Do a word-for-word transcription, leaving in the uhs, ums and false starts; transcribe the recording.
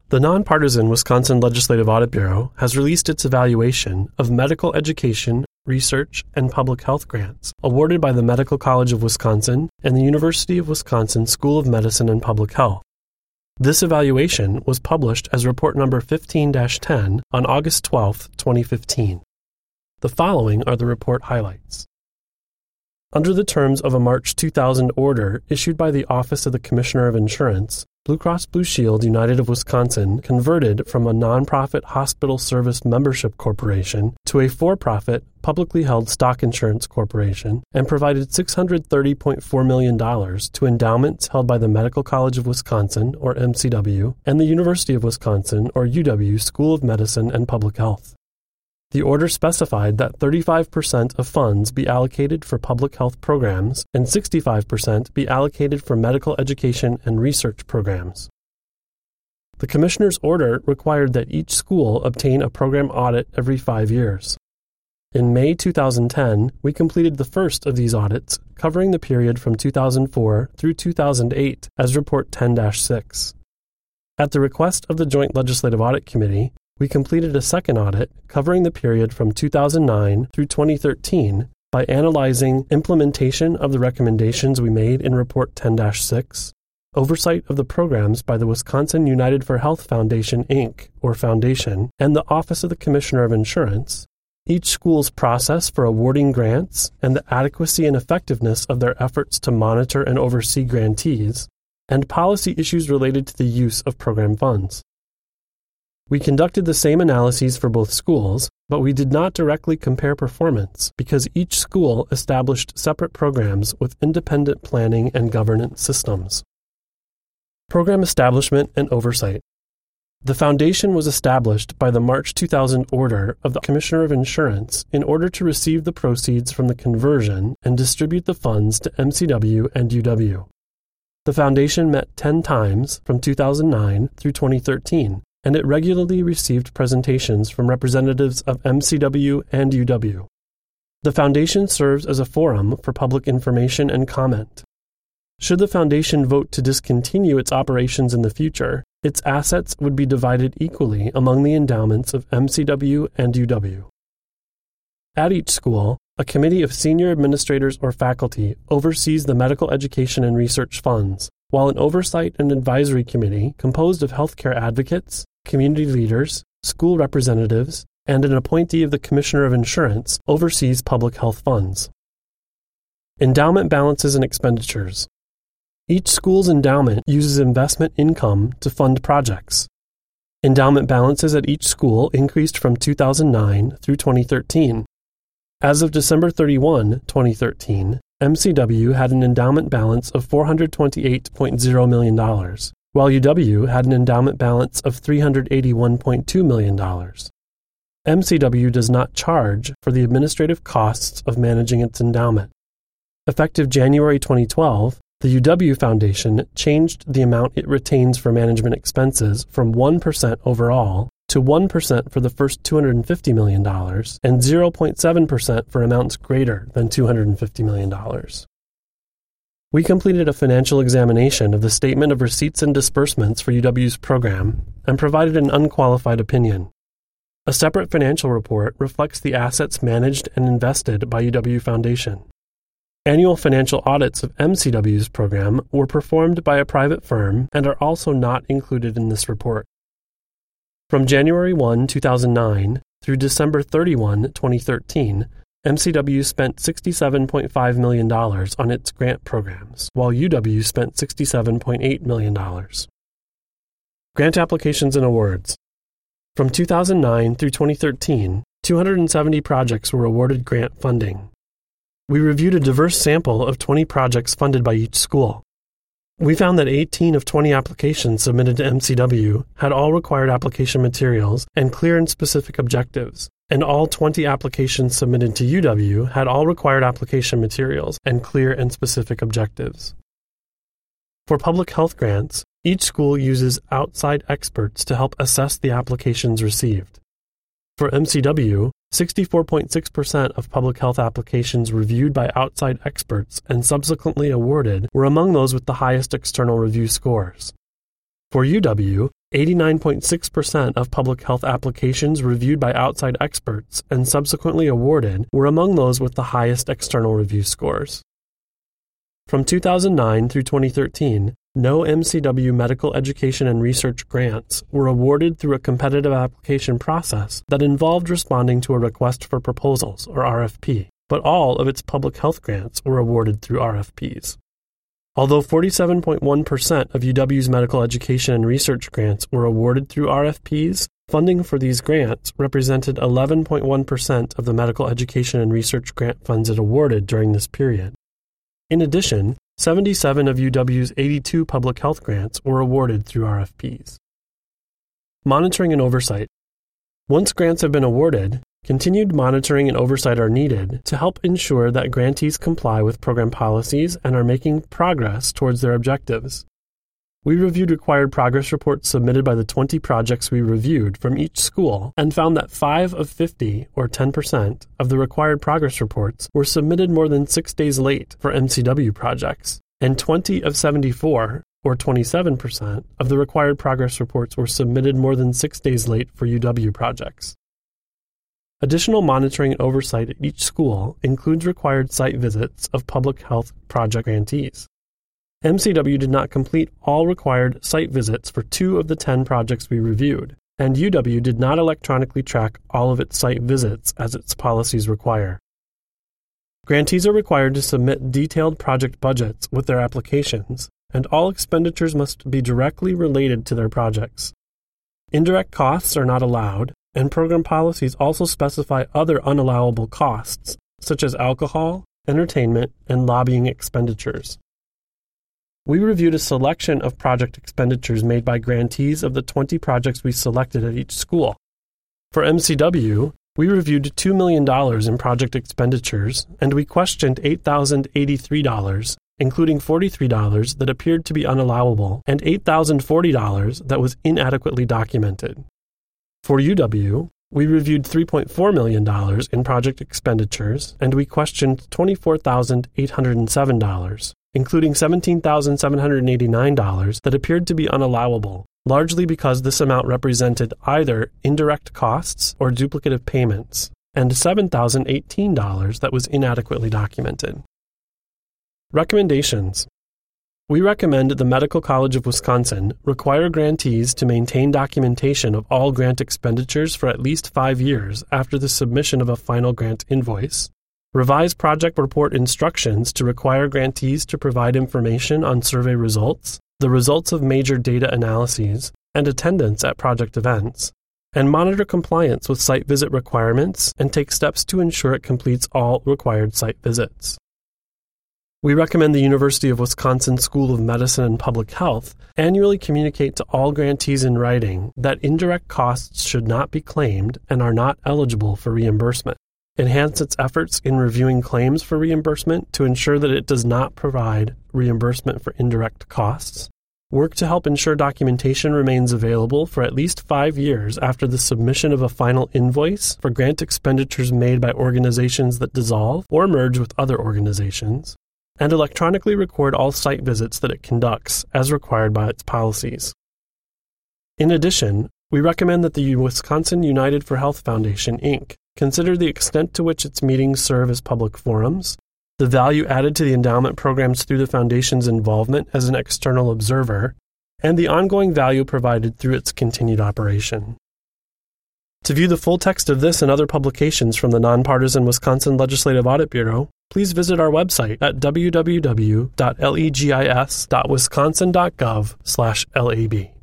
The nonpartisan Wisconsin Legislative Audit Bureau has released its evaluation of medical education, research, and public health grants awarded by the Medical College of Wisconsin and the University of Wisconsin School of Medicine and Public Health. This evaluation was published as report number fifteen dash ten on August twelfth, twenty fifteen. The following are the report highlights. Under the terms of a March two thousand order issued by the Office of the Commissioner of Insurance, Blue Cross Blue Shield United of Wisconsin converted from a nonprofit hospital service membership corporation to a for-profit, publicly held stock insurance corporation and provided six hundred thirty point four million dollars to endowments held by the Medical College of Wisconsin, or M C W, and the University of Wisconsin, or U W, School of Medicine and Public Health. The order specified that thirty-five percent of funds be allocated for public health programs and sixty-five percent be allocated for medical education and research programs. The Commissioner's order required that each school obtain a program audit every five years. In May two thousand ten, we completed the first of these audits, covering the period from two thousand four through two thousand eight as Report ten dash six. At the request of the Joint Legislative Audit Committee, we completed a second audit covering the period from two thousand nine through twenty thirteen by analyzing implementation of the recommendations we made in Report ten dash six, oversight of the programs by the Wisconsin United for Health Foundation, Incorporated, or Foundation, and the Office of the Commissioner of Insurance, each school's process for awarding grants and the adequacy and effectiveness of their efforts to monitor and oversee grantees, and policy issues related to the use of program funds. We conducted the same analyses for both schools, but we did not directly compare performance because each school established separate programs with independent planning and governance systems. Program establishment and oversight. The foundation was established by the March two thousand order of the Commissioner of Insurance in order to receive the proceeds from the conversion and distribute the funds to M C W and U W. The foundation met ten times from two thousand nine through twenty thirteen, and it regularly received presentations from representatives of M C W and U W. The Foundation serves as a forum for public information and comment. Should the Foundation vote to discontinue its operations in the future, its assets would be divided equally among the endowments of M C W and U W. At each school, a committee of senior administrators or faculty oversees the medical education and research funds, while an oversight and advisory committee composed of healthcare advocates, community leaders, school representatives, and an appointee of the Commissioner of Insurance oversees public health funds. Endowment balances and expenditures. Each school's endowment uses investment income to fund projects. Endowment balances at each school increased from two thousand nine through twenty thirteen. As of December thirty-first, twenty thirteen, M C W had an endowment balance of four hundred twenty-eight point zero million dollars, while U W had an endowment balance of three hundred eighty-one point two million dollars. M C W does not charge for the administrative costs of managing its endowment. Effective January twenty twelve, the U W Foundation changed the amount it retains for management expenses from one percent overall to one percent for the first two hundred fifty million dollars and zero point seven percent for amounts greater than two hundred fifty million dollars. We completed a financial examination of the Statement of Receipts and Disbursements for U W's program and provided an unqualified opinion. A separate financial report reflects the assets managed and invested by U W Foundation. Annual financial audits of M C W's program were performed by a private firm and are also not included in this report. From January first, two thousand nine through December thirty-first, twenty thirteen, M C W spent sixty-seven point five million dollars on its grant programs, while U W spent sixty-seven point eight million dollars. Grant applications and awards. From two thousand nine through twenty thirteen, two hundred seventy projects were awarded grant funding. We reviewed a diverse sample of twenty projects funded by each school. We found that eighteen of twenty applications submitted to M C W had all required application materials and clear and specific objectives, and all twenty applications submitted to U W had all required application materials and clear and specific objectives. For public health grants, each school uses outside experts to help assess the applications received. For M C W, sixty-four point six percent of public health applications reviewed by outside experts and subsequently awarded were among those with the highest external review scores. For U W, eighty-nine point six percent of public health applications reviewed by outside experts and subsequently awarded were among those with the highest external review scores. From two thousand nine through twenty thirteen, no M C W medical education and research grants were awarded through a competitive application process that involved responding to a request for proposals, or R F P, but all of its public health grants were awarded through R F Ps. Although forty-seven point one percent of U W's medical education and research grants were awarded through R F Ps, funding for these grants represented eleven point one percent of the medical education and research grant funds it awarded during this period. In addition, seventy-seven of U W's eighty-two public health grants were awarded through R F Ps. Monitoring and oversight. Once grants have been awarded, continued monitoring and oversight are needed to help ensure that grantees comply with program policies and are making progress towards their objectives. We reviewed required progress reports submitted by the twenty projects we reviewed from each school and found that five of fifty, or ten percent, of the required progress reports were submitted more than six days late for M C W projects, and twenty of seventy-four, or twenty-seven percent, of the required progress reports were submitted more than six days late for U W projects. Additional monitoring and oversight at each school includes required site visits of public health project grantees. M C W did not complete all required site visits for two of the ten projects we reviewed, and U W did not electronically track all of its site visits as its policies require. Grantees are required to submit detailed project budgets with their applications, and all expenditures must be directly related to their projects. Indirect costs are not allowed, and program policies also specify other unallowable costs, such as alcohol, entertainment, and lobbying expenditures. We reviewed a selection of project expenditures made by grantees of the twenty projects we selected at each school. For M C W, we reviewed two million dollars in project expenditures, and we questioned eight thousand eighty-three dollars, including forty-three dollars that appeared to be unallowable and eight thousand forty dollars that was inadequately documented. For U W, we reviewed three point four million dollars in project expenditures, and we questioned twenty-four thousand eight hundred seven dollars, including seventeen thousand seven hundred eighty-nine dollars that appeared to be unallowable, largely because this amount represented either indirect costs or duplicative payments, and seven thousand eighteen dollars that was inadequately documented. Recommendations. We recommend the Medical College of Wisconsin require grantees to maintain documentation of all grant expenditures for at least five years after the submission of a final grant invoice, revise project report instructions to require grantees to provide information on survey results, the results of major data analyses, and attendance at project events, and monitor compliance with site visit requirements and take steps to ensure it completes all required site visits. We recommend the University of Wisconsin School of Medicine and Public Health annually communicate to all grantees in writing that indirect costs should not be claimed and are not eligible for reimbursement. Enhance its efforts in reviewing claims for reimbursement to ensure that it does not provide reimbursement for indirect costs. Work to help ensure documentation remains available for at least five years after the submission of a final invoice for grant expenditures made by organizations that dissolve or merge with other organizations, and electronically record all site visits that it conducts as required by its policies. In addition, we recommend that the Wisconsin United for Health Foundation, Incorporated consider the extent to which its meetings serve as public forums, the value added to the endowment programs through the foundation's involvement as an external observer, and the ongoing value provided through its continued operation. To view the full text of this and other publications from the Nonpartisan Wisconsin Legislative Audit Bureau, please visit our website at w w w dot legis dot wisconsin dot gov slash lab.